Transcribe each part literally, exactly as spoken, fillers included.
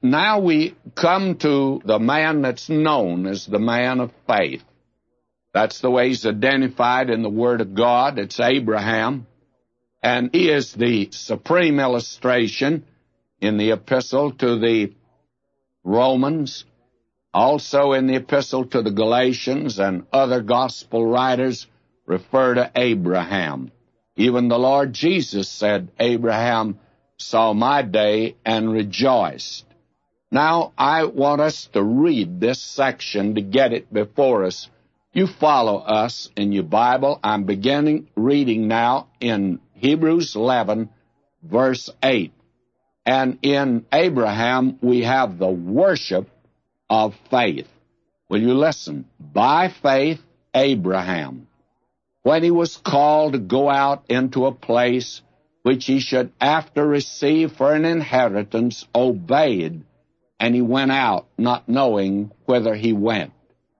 now we come to the man that's known as the man of faith. That's the way he's identified in the Word of God. It's Abraham. And he is the supreme illustration in the epistle to the Romans, also in the epistle to the Galatians, and other gospel writers refer to Abraham. Even the Lord Jesus said, Abraham saw my day and rejoiced. Now, I want us to read this section to get it before us. You follow us in your Bible. I'm beginning reading now in Hebrews eleven, verse eight. And in Abraham, we have the worship of faith. Will you listen? By faith, Abraham, when he was called to go out into a place which he should after receive for an inheritance, obeyed, and he went out, not knowing whither he went.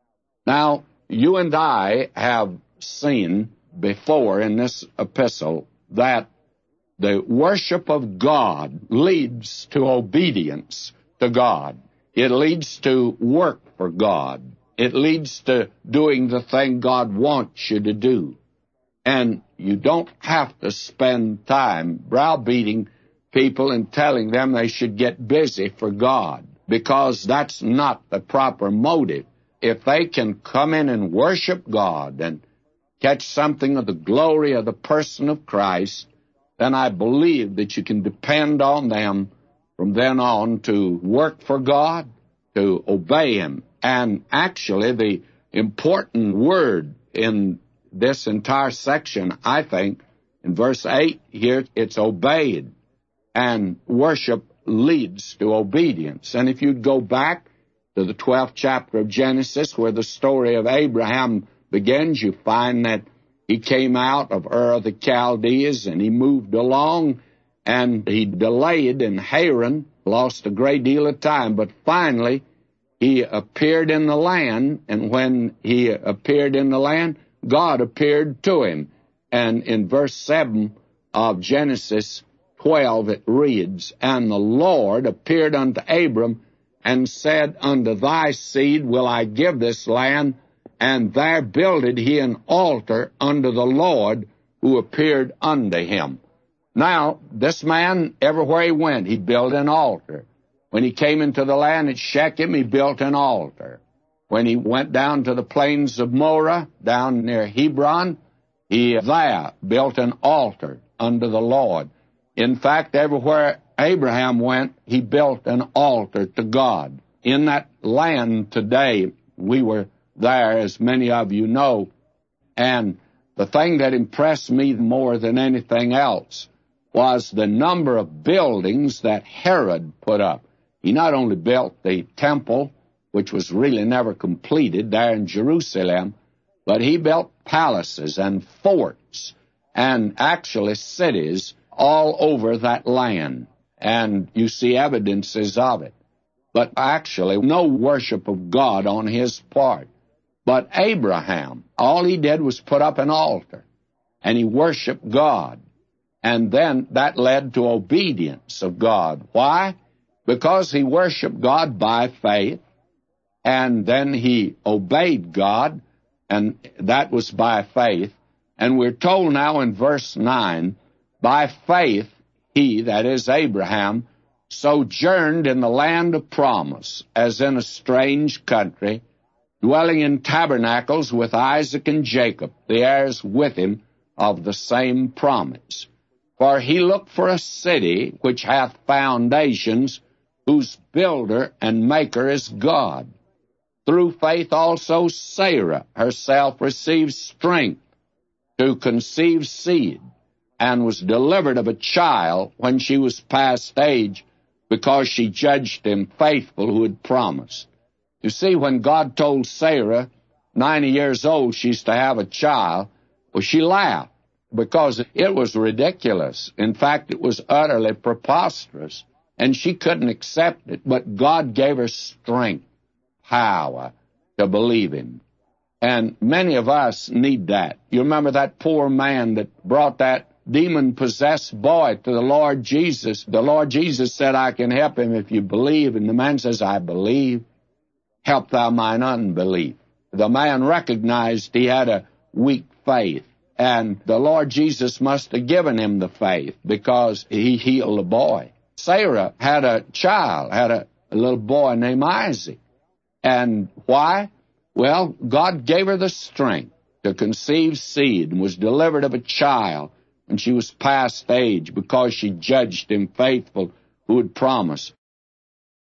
Now, you and I have seen before in this epistle that the worship of God leads to obedience to God. It leads to work for God. It leads to doing the thing God wants you to do. And you don't have to spend time browbeating people and telling them they should get busy for God, because that's not the proper motive. If they can come in and worship God and catch something of the glory of the person of Christ, then I believe that you can depend on them from then on to work for God, to obey Him. And actually, the important word in this entire section, I think, in verse eight here, it's obeyed. And worship leads to obedience. And if you'd go back to the twelfth chapter of Genesis, where the story of Abraham begins, you find that he came out of Ur of the Chaldees, and he moved along, and he delayed in Haran, lost a great deal of time, but finally he appeared in the land, and when he appeared in the land, God appeared to him. And in verse seven of Genesis twelve it reads, And the Lord appeared unto Abram, and said, Unto thy seed will I give this land, and there builded he an altar unto the Lord who appeared unto him. Now, this man, everywhere he went, he built an altar. When he came into the land at Shechem, he built an altar. When he went down to the plains of Moreh, down near Hebron, he there built an altar unto the Lord. In fact, everywhere Abraham went, he built an altar to God. In that land today, we were there, as many of you know, and the thing that impressed me more than anything else was the number of buildings that Herod put up. He not only built the temple, which was really never completed there in Jerusalem, but he built palaces and forts and actually cities all over that land. And you see evidences of it. But actually, no worship of God on his part. But Abraham, all he did was put up an altar, and he worshiped God. And then that led to obedience of God. Why? Because he worshiped God by faith, and then he obeyed God, and that was by faith. And we're told now in verse nine, By faith he, that is Abraham, sojourned in the land of promise, as in a strange country, dwelling in tabernacles with Isaac and Jacob, the heirs with him of the same promise. For he looked for a city which hath foundations, whose builder and maker is God. Through faith also Sarah herself received strength to conceive seed, and was delivered of a child when she was past age, because she judged him faithful who had promised. You see, when God told Sarah, ninety years old, she's to have a child, well, she laughed, because it was ridiculous. In fact, it was utterly preposterous, and she couldn't accept it. But God gave her strength, power to believe Him. And many of us need that. You remember that poor man that brought that demon-possessed boy to the Lord Jesus. The Lord Jesus said, I can help him if you believe. And the man says, I believe. Help thou mine unbelief. The man recognized he had a weak faith, and the Lord Jesus must have given him the faith because he healed the boy. Sarah had a child, had a, a little boy named Isaac. And why? Well, God gave her the strength to conceive seed and was delivered of a child when she was past age because she judged him faithful who had promised.